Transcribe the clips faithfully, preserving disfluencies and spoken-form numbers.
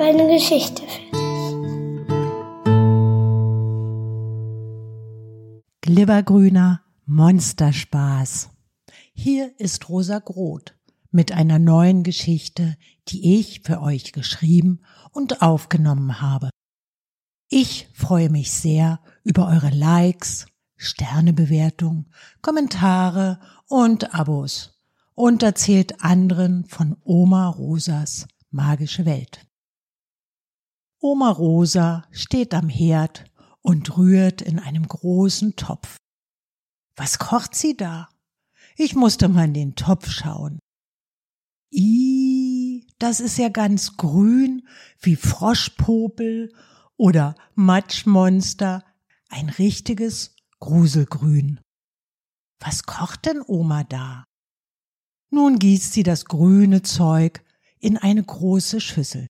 habe eine Geschichte für dich. Glibbergrüner Monsterspaß. Hier ist Rosa Groth mit einer neuen Geschichte, die ich für euch geschrieben und aufgenommen habe. Ich freue mich sehr über eure Likes, Sternebewertung, Kommentare und Abos und erzählt anderen von Oma Rosas magische Welt. Oma Rosa steht am Herd und rührt in einem großen Topf. Was kocht sie da? Ich musste mal in den Topf schauen. Ih, das ist ja ganz grün wie Froschpopel oder Matschmonster, ein richtiges Gruselgrün. Was kocht denn Oma da? Nun gießt sie das grüne Zeug in eine große Schüssel.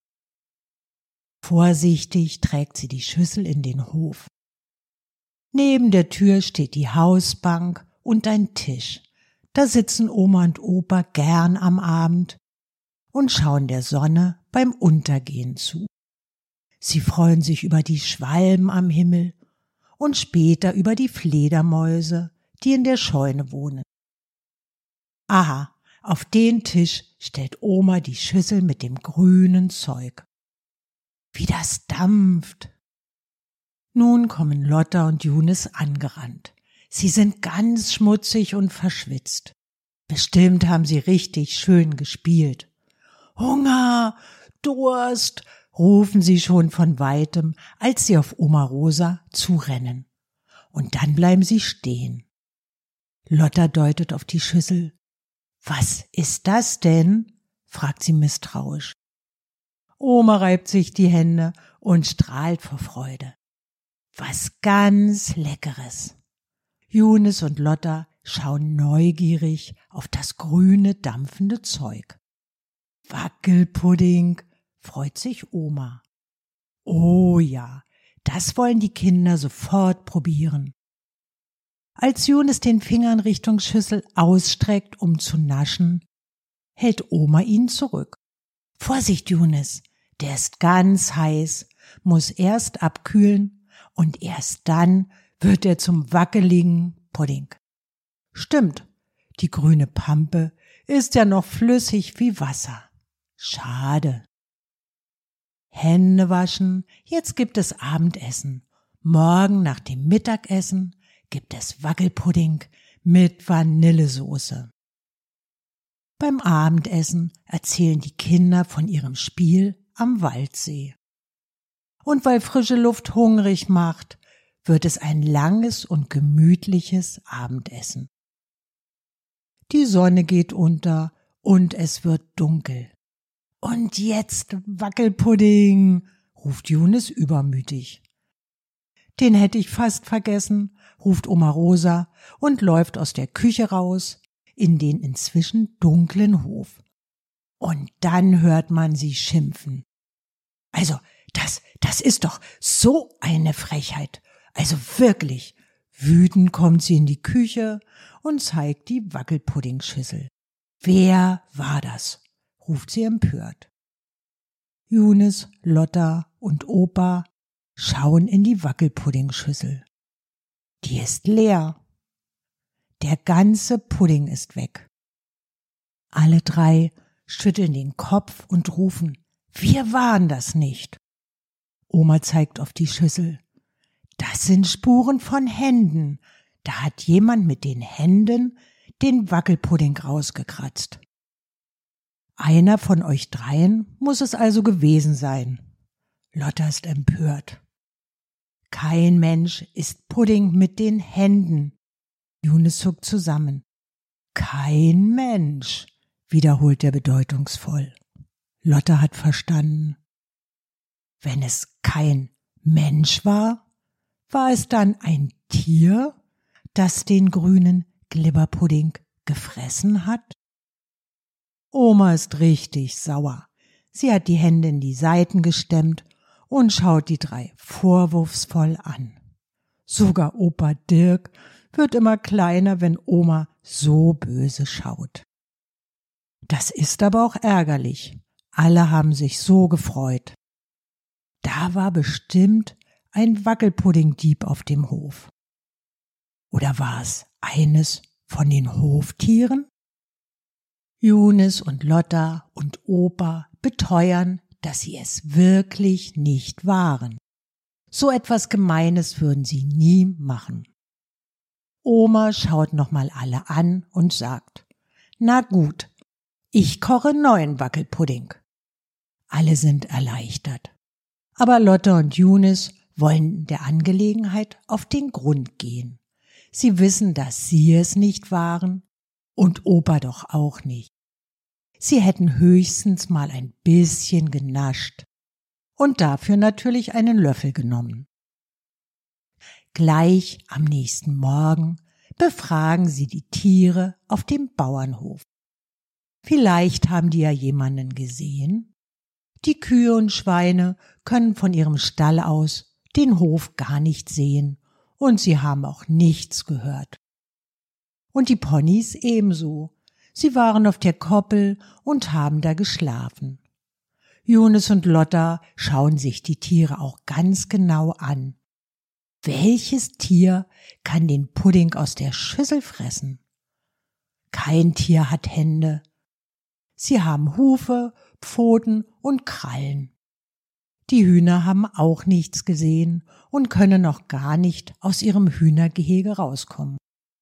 Vorsichtig trägt sie die Schüssel in den Hof. Neben der Tür steht die Hausbank und ein Tisch. Da sitzen Oma und Opa gern am Abend und schauen der Sonne beim Untergehen zu. Sie freuen sich über die Schwalben am Himmel und später über die Fledermäuse, die in der Scheune wohnen. Aha, auf den Tisch stellt Oma die Schüssel mit dem grünen Zeug. Wie das dampft! Nun kommen Lotta und Junis angerannt. Sie sind ganz schmutzig und verschwitzt. Bestimmt haben sie richtig schön gespielt. Hunger, Durst, rufen sie schon von weitem, als sie auf Oma Rosa zurennen. Und dann bleiben sie stehen. Lotta deutet auf die Schüssel. Was ist das denn? Fragt sie misstrauisch. Oma reibt sich die Hände und strahlt vor Freude. Was ganz Leckeres. Junis und Lotta schauen neugierig auf das grüne, dampfende Zeug. Wackelpudding, freut sich Oma. Oh ja, das wollen die Kinder sofort probieren. Als Junis den Finger in Richtung Schüssel ausstreckt, um zu naschen, hält Oma ihn zurück. Vorsicht, Junis, der ist ganz heiß, muss erst abkühlen und erst dann wird er zum wackeligen Pudding. Stimmt, die grüne Pampe ist ja noch flüssig wie Wasser. Schade. Hände waschen, jetzt gibt es Abendessen. Morgen nach dem Mittagessen gibt es Wackelpudding mit Vanillesoße. Beim Abendessen erzählen die Kinder von ihrem Spiel am Waldsee. Und weil frische Luft hungrig macht, wird es ein langes und gemütliches Abendessen. Die Sonne geht unter und es wird dunkel. Und jetzt Wackelpudding, ruft Junis übermütig. Den hätte ich fast vergessen, ruft Oma Rosa und läuft aus der Küche raus in den inzwischen dunklen Hof. Und dann hört man sie schimpfen. Also, das, das ist doch so eine Frechheit. Also wirklich. Wütend kommt sie in die Küche und zeigt die Wackelpuddingschüssel. Wer war das? Ruft sie empört. Junis, Lotta und Opa schauen in die Wackelpuddingschüssel. Die ist leer. Der ganze Pudding ist weg. Alle drei schütteln den Kopf und rufen, wir waren das nicht. Oma zeigt auf die Schüssel. Das sind Spuren von Händen. Da hat jemand mit den Händen den Wackelpudding rausgekratzt. Einer von euch dreien muss es also gewesen sein. Lotta ist empört. Kein Mensch isst Pudding mit den Händen. Junis zuckt zusammen. Kein Mensch, wiederholt er bedeutungsvoll. Lotta hat verstanden. Wenn es kein Mensch war, war es dann ein Tier, das den grünen Glibberpudding gefressen hat? Oma ist richtig sauer. Sie hat die Hände in die Seiten gestemmt und schaut die drei vorwurfsvoll an. Sogar Opa Dirk wird immer kleiner, wenn Oma so böse schaut. Das ist aber auch ärgerlich. Alle haben sich so gefreut. da war bestimmt ein Wackelpuddingdieb auf dem Hof. Oder war es eines von den Hoftieren? Younes und Lotta und Opa beteuern, dass sie es wirklich nicht waren. So etwas Gemeines würden sie nie machen. Oma schaut nochmal alle an und sagt, na gut, ich koche neuen Wackelpudding. Alle sind erleichtert. Aber Lotta und Younes wollen der Angelegenheit auf den Grund gehen. Sie wissen, dass sie es nicht waren und Opa doch auch nicht. Sie hätten höchstens mal ein bisschen genascht und dafür natürlich einen Löffel genommen. Gleich am nächsten Morgen befragen sie die Tiere auf dem Bauernhof. Vielleicht haben die ja jemanden gesehen. Die Kühe und Schweine können von ihrem Stall aus den Hof gar nicht sehen und sie haben auch nichts gehört. Und die Ponys ebenso. Sie waren auf der Koppel und haben da geschlafen. Younes und Lotta schauen sich die Tiere auch ganz genau an. Welches Tier kann den Pudding aus der Schüssel fressen? Kein Tier hat Hände. Sie haben Hufe, Pfoten und Krallen. Die Hühner haben auch nichts gesehen und können noch gar nicht aus ihrem Hühnergehege rauskommen.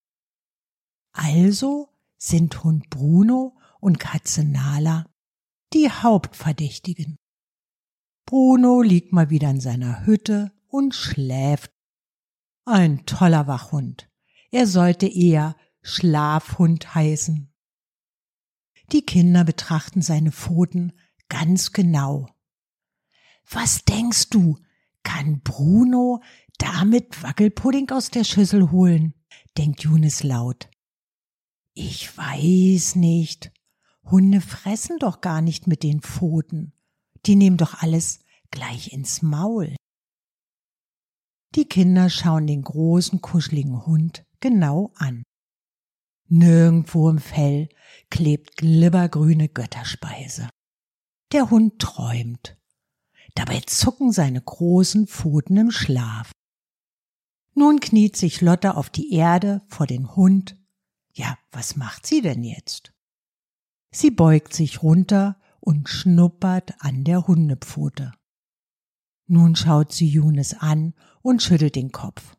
Also sind Hund Bruno und Katze Nala die Hauptverdächtigen. Bruno liegt mal wieder in seiner Hütte und schläft. Ein toller Wachhund. Er sollte eher Schlafhund heißen. Die Kinder betrachten seine Pfoten ganz genau. Was denkst du, kann Bruno damit Wackelpudding aus der Schüssel holen? Denkt Younes laut. Ich weiß nicht. Hunde fressen doch gar nicht mit den Pfoten. Die nehmen doch alles gleich ins Maul. Die Kinder schauen den großen, kuscheligen Hund genau an. Nirgendwo im Fell klebt glibbergrüne Götterspeise. Der Hund träumt. Dabei zucken seine großen Pfoten im Schlaf. Nun kniet sich Lotta auf die Erde vor den Hund. Ja, was macht sie denn jetzt? Sie beugt sich runter und schnuppert an der Hundepfote. Nun schaut sie Younes an und schüttelt den Kopf.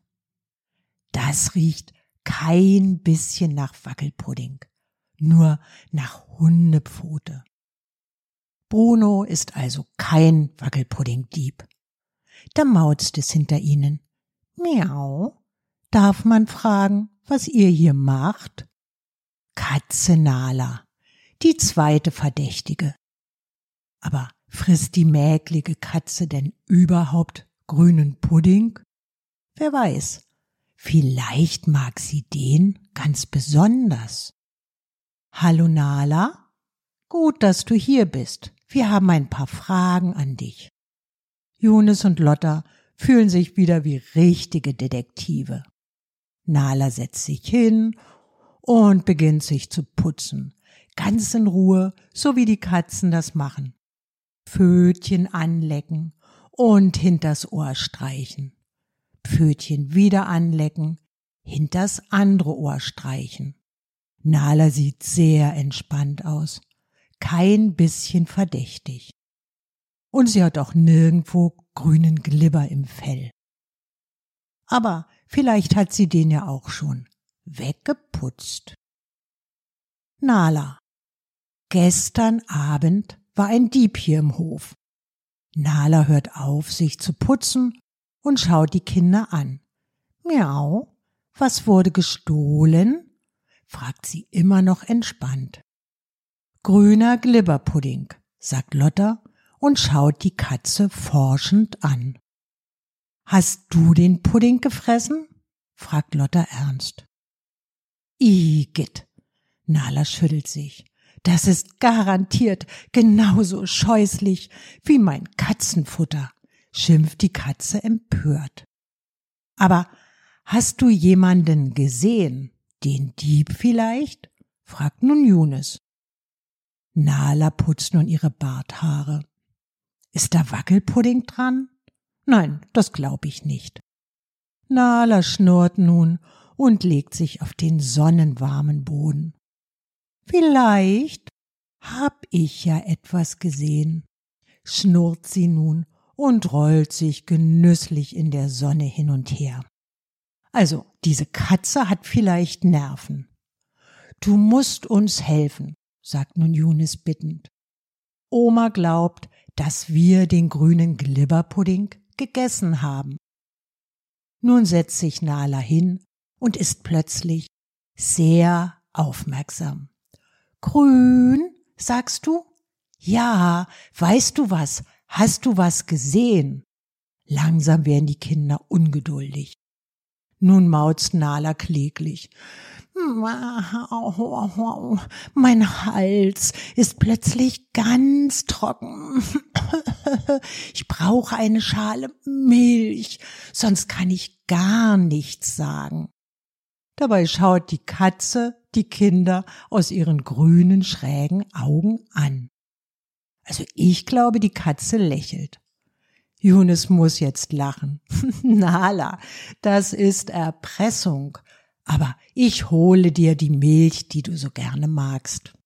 Das riecht kein bisschen nach Wackelpudding, nur nach Hundepfote. Bruno ist also kein Wackelpuddingdieb. Da mauzt es hinter ihnen. Miau. Darf man fragen, was ihr hier macht? Katze Nala, die zweite Verdächtige. Aber frisst die mäklige Katze denn überhaupt grünen Pudding? Wer weiß, vielleicht mag sie den ganz besonders. Hallo Nala, gut, dass du hier bist. Wir haben ein paar Fragen an dich. Younes und Lotta fühlen sich wieder wie richtige Detektive. Nala setzt sich hin und beginnt sich zu putzen, ganz in Ruhe, so wie die Katzen das machen. Pfötchen anlecken und hinters Ohr streichen. Pfötchen wieder anlecken, hinters andere Ohr streichen. Nala sieht sehr entspannt aus, kein bisschen verdächtig. Und sie hat auch nirgendwo grünen Glibber im Fell. Aber vielleicht hat sie den ja auch schon weggeputzt. Nala, gestern Abend war ein Dieb hier im Hof. Nala hört auf, sich zu putzen und schaut die Kinder an. Miau, was wurde gestohlen? Fragt sie immer noch entspannt. Grüner Glibberpudding, sagt Lotta und schaut die Katze forschend an. Hast du den Pudding gefressen? Fragt Lotta ernst. Igitt, Nala schüttelt sich. Das ist garantiert genauso scheußlich wie mein Katzenfutter, schimpft die Katze empört. Aber hast du jemanden gesehen? Den Dieb vielleicht? Fragt nun Younes. Nala putzt nun ihre Barthaare. Ist da Wackelpudding dran? Nein, das glaub ich nicht. Nala schnurrt nun und legt sich auf den sonnenwarmen Boden. Vielleicht hab ich ja etwas gesehen, schnurrt sie nun und rollt sich genüsslich in der Sonne hin und her. Also, diese Katze hat vielleicht Nerven. Du musst uns helfen, sagt nun Younes bittend. Oma glaubt, dass wir den grünen Glibberpudding gegessen haben. Nun setzt sich Nala hin und ist plötzlich sehr aufmerksam. Grün, sagst du? Ja, weißt du was? Hast du was gesehen? Langsam werden die Kinder ungeduldig. Nun mauzt Nala kläglich. Mein Hals ist plötzlich ganz trocken. Ich brauche eine Schale Milch, sonst kann ich gar nichts sagen. Dabei schaut die Katze die Kinder aus ihren grünen, schrägen Augen an. Also ich glaube, die Katze lächelt. Younes muss jetzt lachen. Nala, das ist Erpressung. Aber ich hole dir die Milch, die du so gerne magst.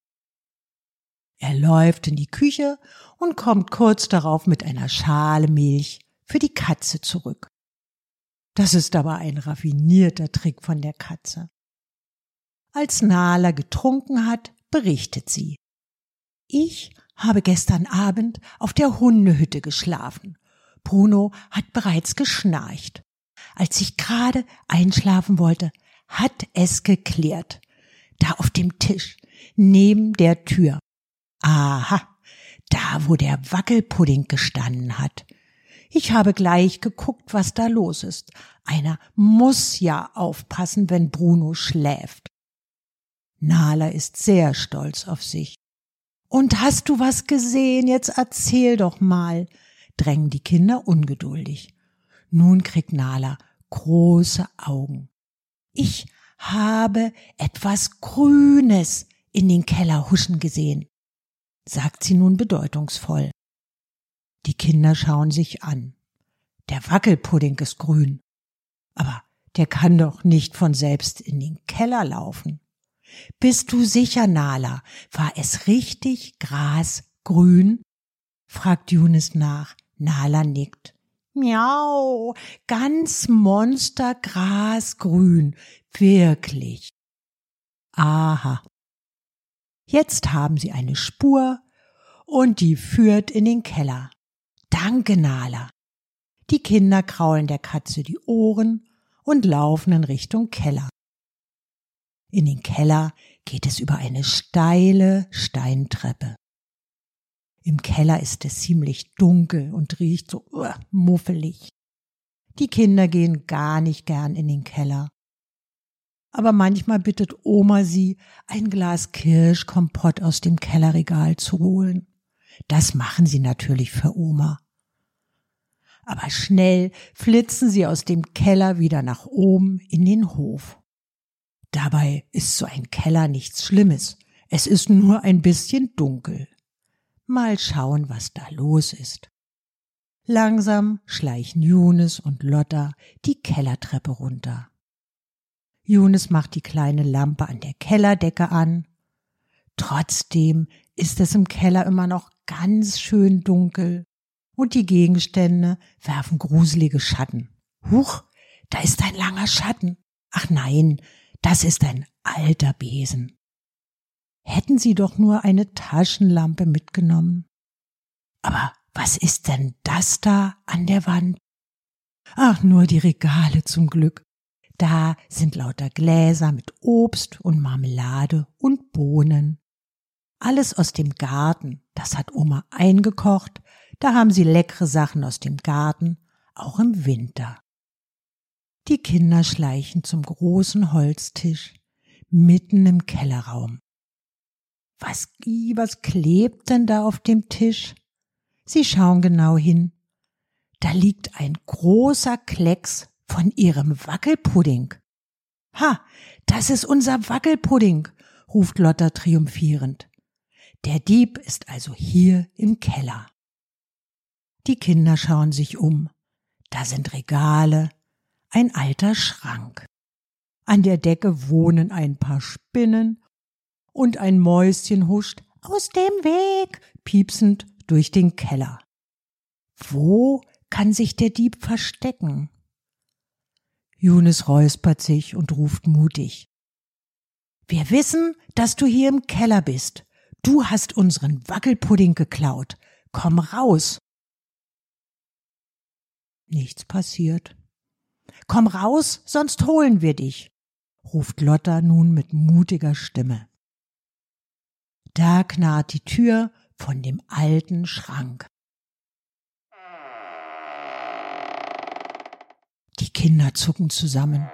Er läuft in die Küche und kommt kurz darauf mit einer Schale Milch für die Katze zurück. Das ist aber ein raffinierter Trick von der Katze. Als Nala getrunken hat, berichtet sie. Ich habe gestern Abend auf der Hundehütte geschlafen. Bruno hat bereits geschnarcht. Als ich gerade einschlafen wollte, hat es geklirrt. Da auf dem Tisch, neben der Tür. Aha, da wo der Wackelpudding gestanden hat. Ich habe gleich geguckt, was da los ist. Einer muss ja aufpassen, wenn Bruno schläft. Nala ist sehr stolz auf sich. Und hast du was gesehen? Jetzt erzähl doch mal, drängen die Kinder ungeduldig. Nun kriegt Nala große Augen. Ich habe etwas Grünes in den Keller huschen gesehen, sagt sie nun bedeutungsvoll. Die Kinder schauen sich an. Der Wackelpudding ist grün, aber der kann doch nicht von selbst in den Keller laufen. Bist du sicher, Nala? War es richtig grasgrün? Fragt Younes nach. Nala nickt. Miau, ganz monstergrasgrün, wirklich. Aha. Jetzt haben sie eine Spur und die führt in den Keller. Danke, Nala. Die Kinder kraulen der Katze die Ohren und laufen in Richtung Keller. In den Keller geht es über eine steile Steintreppe. Im Keller ist es ziemlich dunkel und riecht so uh, muffelig. Die Kinder gehen gar nicht gern in den Keller. Aber manchmal bittet Oma sie, ein Glas Kirschkompott aus dem Kellerregal zu holen. Das machen sie natürlich für Oma. Aber schnell flitzen sie aus dem Keller wieder nach oben in den Hof. Dabei ist so ein Keller nichts Schlimmes. Es ist nur ein bisschen dunkel. Mal schauen, was da los ist. Langsam schleichen Younes und Lotta die Kellertreppe runter. Younes macht die kleine Lampe an der Kellerdecke an. Trotzdem ist es im Keller immer noch ganz schön dunkel und die Gegenstände werfen gruselige Schatten. Huch, da ist ein langer Schatten. Ach nein, das ist ein alter Besen. Hätten sie doch nur eine Taschenlampe mitgenommen. Aber was ist denn das da an der Wand? Ach, nur die Regale zum Glück. Da sind lauter Gläser mit Obst und Marmelade und Bohnen. Alles aus dem Garten, das hat Oma eingekocht, da haben sie leckere Sachen aus dem Garten, auch im Winter. Die Kinder schleichen zum großen Holztisch, mitten im Kellerraum. Was, was klebt denn da auf dem Tisch? Sie schauen genau hin. Da liegt ein großer Klecks von ihrem Wackelpudding. Ha, das ist unser Wackelpudding, ruft Lotta triumphierend. Der Dieb ist also hier im Keller. Die Kinder schauen sich um. Da sind Regale, ein alter Schrank. An der Decke wohnen ein paar Spinnen und ein Mäuschen huscht aus dem Weg, piepsend durch den Keller. Wo kann sich der Dieb verstecken? Yunus räuspert sich und ruft mutig. Wir wissen, dass du hier im Keller bist. Du hast unseren Wackelpudding geklaut. Komm raus. Nichts passiert. Komm raus, sonst holen wir dich, ruft Lotta nun mit mutiger Stimme. Da knarrt die Tür von dem alten Schrank. Die Kinder zucken zusammen.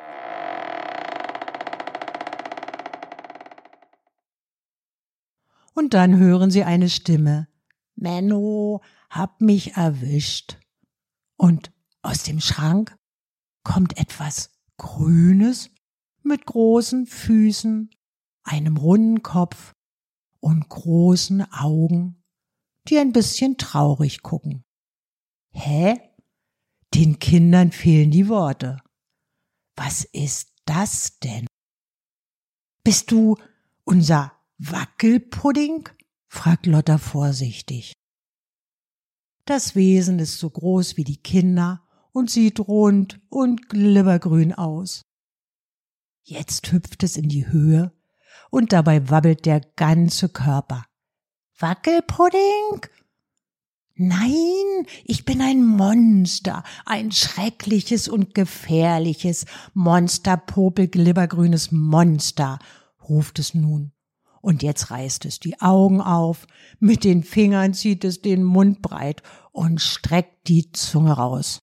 Und dann hören sie eine Stimme. Menno, hab mich erwischt. Und aus dem Schrank kommt etwas Grünes mit großen Füßen, einem runden Kopf und großen Augen, die ein bisschen traurig gucken. Hä? Den Kindern fehlen die Worte. Was ist das denn? Bist du unser Wackelpudding? Fragt Lotta vorsichtig. Das Wesen ist so groß wie die Kinder und sieht rund und glibbergrün aus. Jetzt hüpft es in die Höhe und dabei wabbelt der ganze Körper. Wackelpudding? Nein, ich bin ein Monster, ein schreckliches und gefährliches, monsterpopelglibbergrünes Monster, ruft es nun. Und jetzt reißt es die Augen auf, mit den Fingern zieht es den Mund breit und streckt die Zunge raus.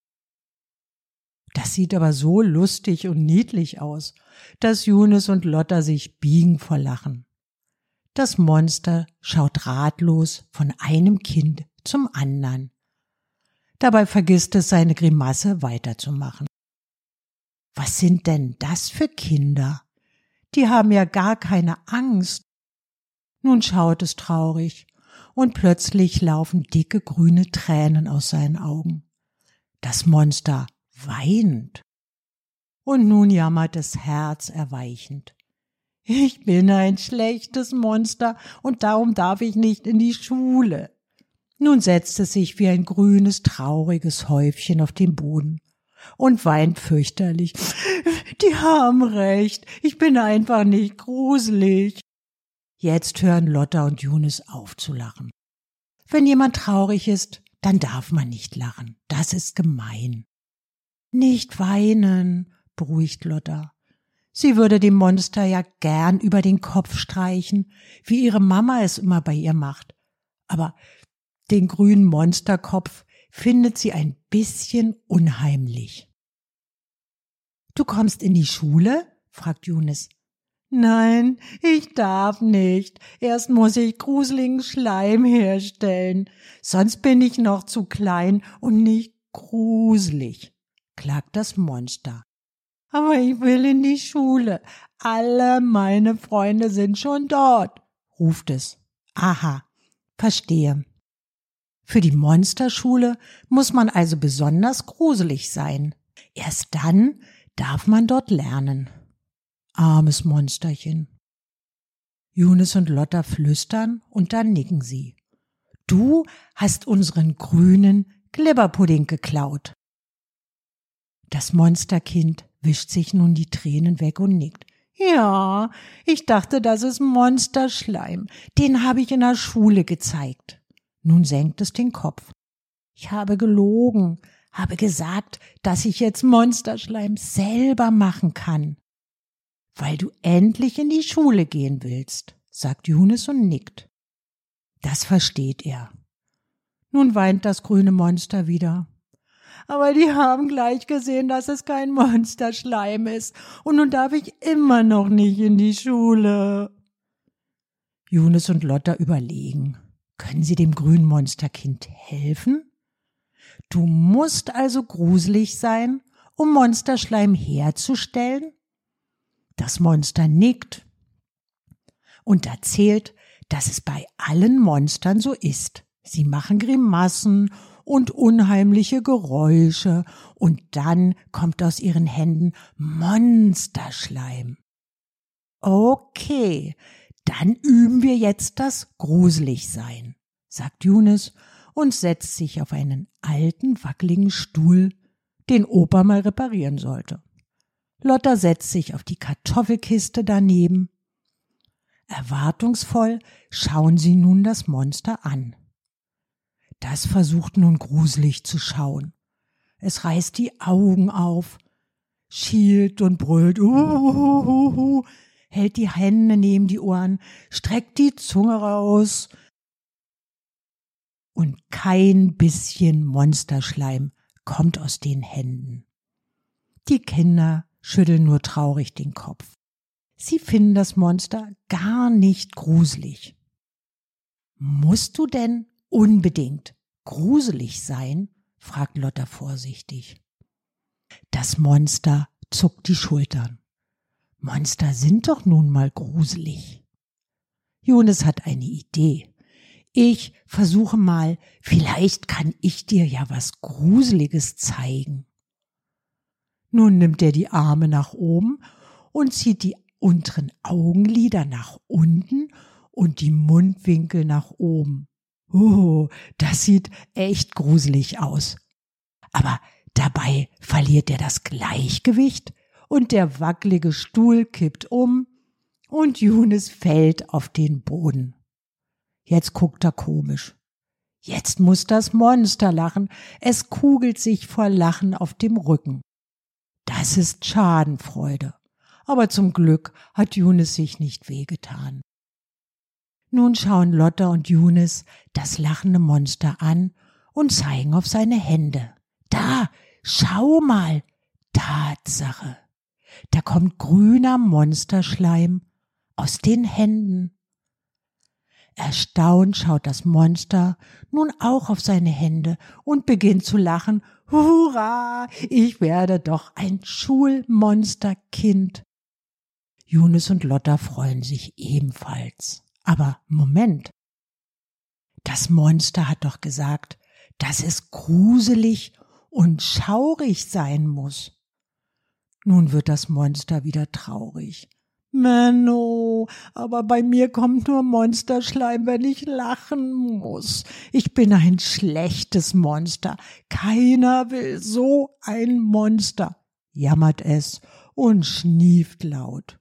Das sieht aber so lustig und niedlich aus, dass Yunus und Lotta sich biegen vor Lachen. Das Monster schaut ratlos von einem Kind zum anderen. Dabei vergisst es, seine Grimasse weiterzumachen. Was sind denn das für Kinder? Die haben ja gar keine Angst. Nun schaut es traurig und plötzlich laufen dicke grüne Tränen aus seinen Augen. Das Monster weint. Und nun jammert es herzerweichend. Ich bin ein schlechtes Monster und darum darf ich nicht in die Schule. Nun setzt es sich wie ein grünes, trauriges Häufchen auf den Boden und weint fürchterlich. Die haben recht, ich bin einfach nicht gruselig. Jetzt hören Lotta und Yunus auf zu lachen. Wenn jemand traurig ist, dann darf man nicht lachen. Das ist gemein. Nicht weinen, beruhigt Lotta. Sie würde dem Monster ja gern über den Kopf streichen, wie ihre Mama es immer bei ihr macht. Aber den grünen Monsterkopf findet sie ein bisschen unheimlich. Du kommst in die Schule? Fragt Yunus. Nein, ich darf nicht. Erst muss ich gruseligen Schleim herstellen. Sonst bin ich noch zu klein und nicht gruselig, klagt das Monster. Aber ich will in die Schule. Alle meine Freunde sind schon dort, ruft es. Aha, verstehe. Für die Monsterschule muss man also besonders gruselig sein. Erst dann darf man dort lernen. Armes Monsterchen. Yunus und Lotta flüstern und dann nicken sie. Du hast unseren grünen Glibberpudding geklaut. Das Monsterkind wischt sich nun die Tränen weg und nickt. Ja, ich dachte, das ist Monsterschleim. Den habe ich in der Schule gezeigt. Nun senkt es den Kopf. Ich habe gelogen, habe gesagt, dass ich jetzt Monsterschleim selber machen kann. Weil du endlich in die Schule gehen willst, sagt Yunus und nickt. Das versteht er. Nun weint das grüne Monster wieder. Aber die haben gleich gesehen, dass es kein Monsterschleim ist. Und nun darf ich immer noch nicht in die Schule. Yunus und Lotta überlegen. Können sie dem grünen Monsterkind helfen? Du musst also gruselig sein, um Monsterschleim herzustellen? Das Monster nickt und erzählt, dass es bei allen Monstern so ist. Sie machen Grimassen und unheimliche Geräusche und dann kommt aus ihren Händen Monsterschleim. Okay, dann üben wir jetzt das Gruseligsein, sagt Younes und setzt sich auf einen alten, wackeligen Stuhl, den Opa mal reparieren sollte. Lotta setzt sich auf die Kartoffelkiste daneben. Erwartungsvoll schauen sie nun das Monster an. Das versucht nun gruselig zu schauen. Es reißt die Augen auf, schielt und brüllt, uhuhuhu, hält die Hände neben die Ohren, streckt die Zunge raus. Und kein bisschen Monsterschleim kommt aus den Händen. Die Kinder schütteln nur traurig den Kopf. Sie finden das Monster gar nicht gruselig. Musst du denn unbedingt gruselig sein? Fragt Lotta vorsichtig. Das Monster zuckt die Schultern. Monster sind doch nun mal gruselig. Younes hat eine Idee. Ich versuche mal, vielleicht kann ich dir ja was Gruseliges zeigen. Nun nimmt er die Arme nach oben und zieht die unteren Augenlider nach unten und die Mundwinkel nach oben. Oh, das sieht echt gruselig aus. Aber dabei verliert er das Gleichgewicht und der wackelige Stuhl kippt um und Younes fällt auf den Boden. Jetzt guckt er komisch. Jetzt muss das Monster lachen. Es kugelt sich vor Lachen auf dem Rücken. Das ist Schadenfreude. Aber zum Glück hat Younes sich nicht wehgetan. Nun schauen Lotta und Younes das lachende Monster an und zeigen auf seine Hände. Da, schau mal, Tatsache. Da kommt grüner Monsterschleim aus den Händen. Erstaunt schaut das Monster nun auch auf seine Hände und beginnt zu lachen. Hurra, ich werde doch ein Schulmonsterkind. Younes und Lotta freuen sich ebenfalls. Aber Moment, das Monster hat doch gesagt, dass es gruselig und schaurig sein muss. Nun wird das Monster wieder traurig. Menno, aber bei mir kommt nur Monsterschleim, wenn ich lachen muss. Ich bin ein schlechtes Monster. Keiner will so ein Monster, jammert es und schnieft laut.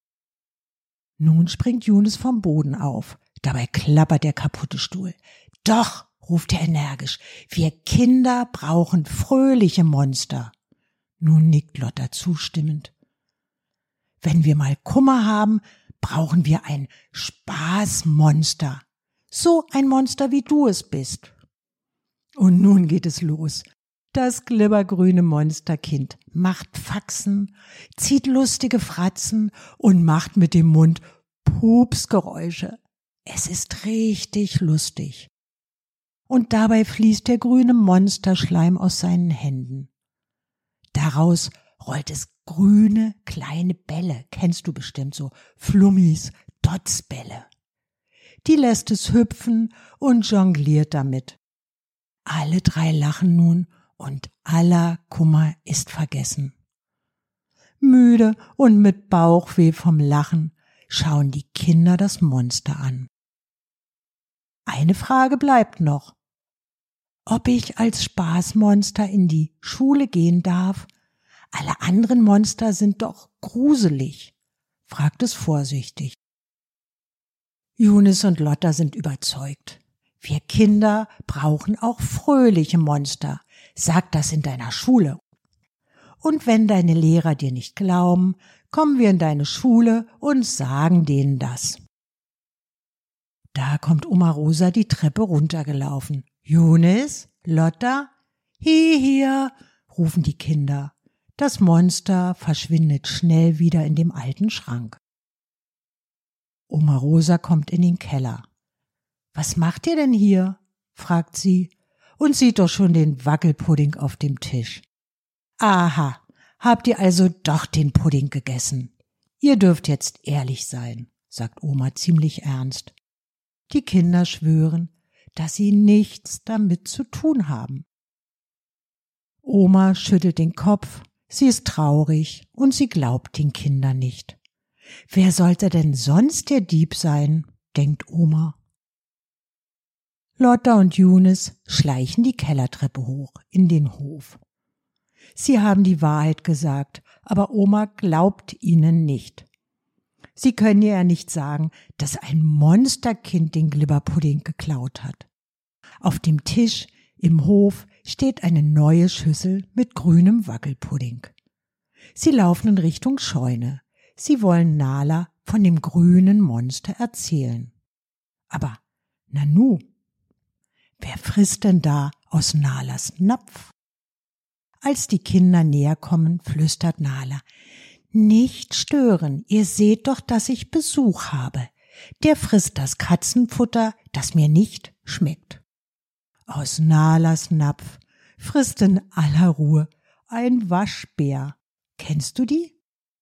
Nun springt Younes vom Boden auf. Dabei klappert der kaputte Stuhl. Doch, ruft er energisch, wir Kinder brauchen fröhliche Monster. Nun nickt Lotta zustimmend. Wenn wir mal Kummer haben, brauchen wir ein Spaßmonster. So ein Monster, wie du es bist. Und nun geht es los. Das glibbergrüne Monsterkind macht Faxen, zieht lustige Fratzen und macht mit dem Mund Pupsgeräusche. Es ist richtig lustig. Und dabei fließt der grüne Monsterschleim aus seinen Händen. Daraus rollt es grüne kleine Bälle, kennst du bestimmt so, Flummis, Dotzbälle. Die lässt es hüpfen und jongliert damit. Alle drei lachen nun und aller Kummer ist vergessen. Müde und mit Bauchweh vom Lachen schauen die Kinder das Monster an. Eine Frage bleibt noch. Ob ich als Spaßmonster in die Schule gehen darf? Alle anderen Monster sind doch gruselig, fragt es vorsichtig. Younes und Lotta sind überzeugt. Wir Kinder brauchen auch fröhliche Monster. Sag das in deiner Schule. Und wenn deine Lehrer dir nicht glauben, kommen wir in deine Schule und sagen denen das. Da kommt Oma Rosa die Treppe runtergelaufen. Younes, Lotta, hi hier, rufen die Kinder. Das Monster verschwindet schnell wieder in dem alten Schrank. Oma Rosa kommt in den Keller. Was macht ihr denn hier? Fragt sie und sieht doch schon den Wackelpudding auf dem Tisch. Aha, habt ihr also doch den Pudding gegessen? Ihr dürft jetzt ehrlich sein, sagt Oma ziemlich ernst. Die Kinder schwören, dass sie nichts damit zu tun haben. Oma schüttelt den Kopf, sie ist traurig und sie glaubt den Kindern nicht. Wer sollte denn sonst der Dieb sein, denkt Oma. Lotta und Younes schleichen die Kellertreppe hoch in den Hof. Sie haben die Wahrheit gesagt, aber Oma glaubt ihnen nicht. Sie können ihr ja nicht sagen, dass ein Monsterkind den Glibberpudding geklaut hat. Auf dem Tisch im Hof steht eine neue Schüssel mit grünem Wackelpudding. Sie laufen in Richtung Scheune. Sie wollen Nala von dem grünen Monster erzählen. Aber Nanu, wer frisst denn da aus Nalas Napf? Als die Kinder näher kommen, flüstert Nala: Nicht stören, ihr seht doch, dass ich Besuch habe. Der frisst das Katzenfutter, das mir nicht schmeckt. Aus Nalas Napf frisst in aller Ruhe ein Waschbär. Kennst du die?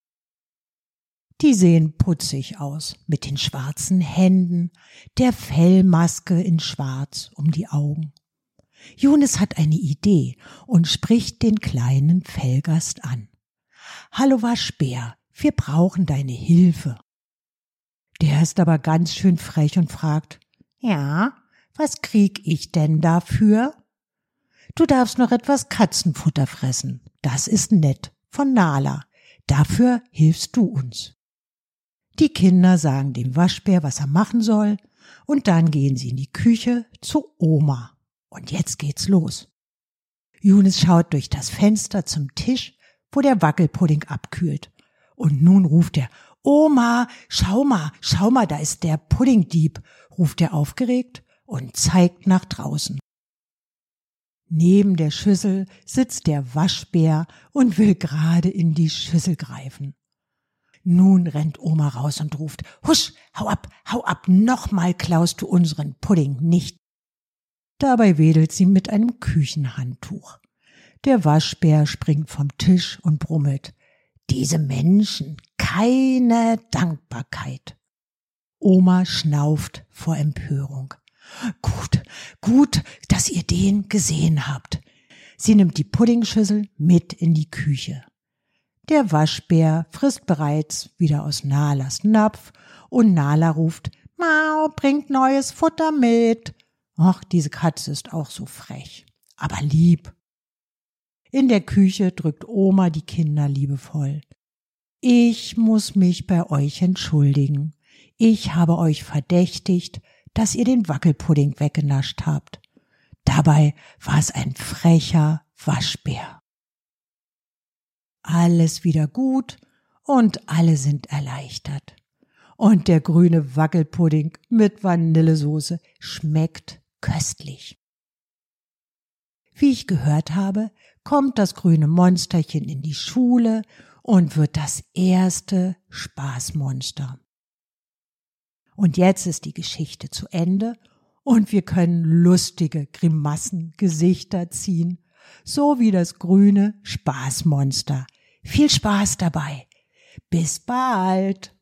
Die sehen putzig aus, mit den schwarzen Händen, der Fellmaske in Schwarz um die Augen. Younes hat eine Idee und spricht den kleinen Fellgast an. »Hallo Waschbär, wir brauchen deine Hilfe.« Der ist aber ganz schön frech und fragt: »Ja, was krieg ich denn dafür?« »Du darfst noch etwas Katzenfutter fressen. Das ist nett, von Nala. Dafür hilfst du uns.« Die Kinder sagen dem Waschbär, was er machen soll, und dann gehen sie in die Küche zu Oma. Und jetzt geht's los. Younes schaut durch das Fenster zum Tisch, wo der Wackelpudding abkühlt. Und nun ruft er: »Oma, schau mal, schau mal, da ist der Puddingdieb«, ruft er aufgeregt und zeigt nach draußen. Neben der Schüssel sitzt der Waschbär und will gerade in die Schüssel greifen. Nun rennt Oma raus und ruft: »Husch, hau ab, hau ab, nochmal klaust du unseren Pudding nicht.« Dabei wedelt sie mit einem Küchenhandtuch. Der Waschbär springt vom Tisch und brummelt: »Diese Menschen, keine Dankbarkeit.« Oma schnauft vor Empörung. »Gut, gut, dass ihr den gesehen habt.« Sie nimmt die Puddingschüssel mit in die Küche. Der Waschbär frisst bereits wieder aus Nalas Napf und Nala ruft: »Mau, bringt neues Futter mit.« Ach, diese Katze ist auch so frech, aber lieb. In der Küche drückt Oma die Kinder liebevoll. »Ich muss mich bei euch entschuldigen. Ich habe euch verdächtigt, dass ihr den Wackelpudding weggenascht habt. Dabei war es ein frecher Waschbär.« Alles wieder gut und alle sind erleichtert. Und der grüne Wackelpudding mit Vanillesoße schmeckt köstlich. Wie ich gehört habe, kommt das grüne Monsterchen in die Schule und wird das erste Spaßmonster. Und jetzt ist die Geschichte zu Ende und wir können lustige Grimassengesichter ziehen, so wie das grüne Spaßmonster. Viel Spaß dabei. Bis bald.